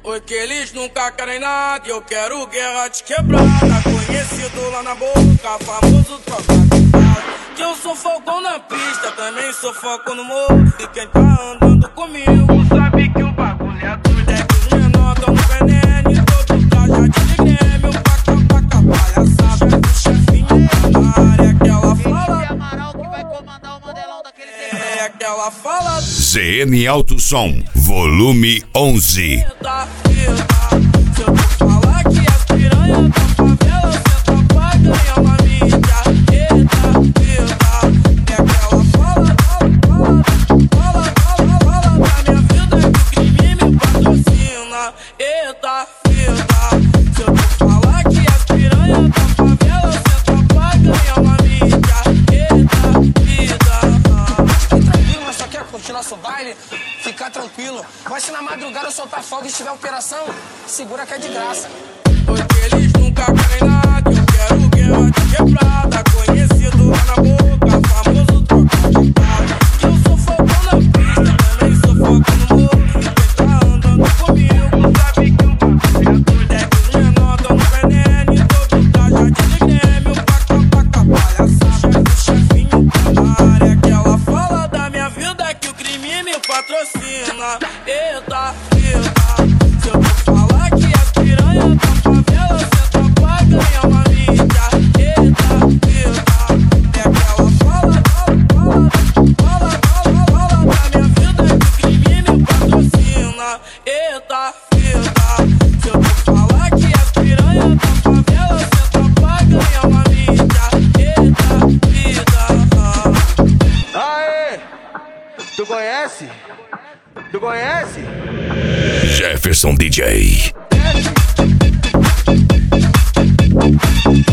Porque eles nunca querem nada, eu quero guerra de quebrada. Conhecido lá na boca, famoso troca de bala. Que eu sou fogão na pista, também sou foco no morro. E quem tá andando comigo sabe que o bagulho é doido. É que os menor tão no veneno e todo traje de grêmio. Paca, palhaçada do chefinho da área. Aquela fala Amaral que vai comandar o Mandelão daquele tempo. é aquela fala ZN Alto Som, volume 11. Se eu te falar que as piranhas da favela senta pra ganhar uma mídia. É aquela fala da minha vida que o crime me patrocina. Eita, se eu te falar que as piranhas da favela senta pra ganhar uma mídia. Tranquilo, mas só quer curtir nosso baile? Fica tranquilo. Mas se na madrugada eu soltar fogo e estiver operação, segura que é de graça. Porque eles nunca querem nada, eu quero guerra de quebrada. Conhecido lá na boca, famoso troca de bala. Que eu sou fogão na pista, também sou foco no morro. E quem tá andando comigo sabe que o bagulho é doido. É que os menor tão no veneno e todo traje de grêmio. Paca, palhaçada do chefinho da área. Aquela fala da minha vida é que o crime me patrocina. Eita, se eu te falar que as piranhas da favela senta pra ganhar uma mídia. É aquela fala da minha vida que o crime me patrocina. Eita, se eu te falar que as piranhas da favela senta pra ganhar uma mídia. Aê! Tu conhece? Tu conhece? Jefferson DJ.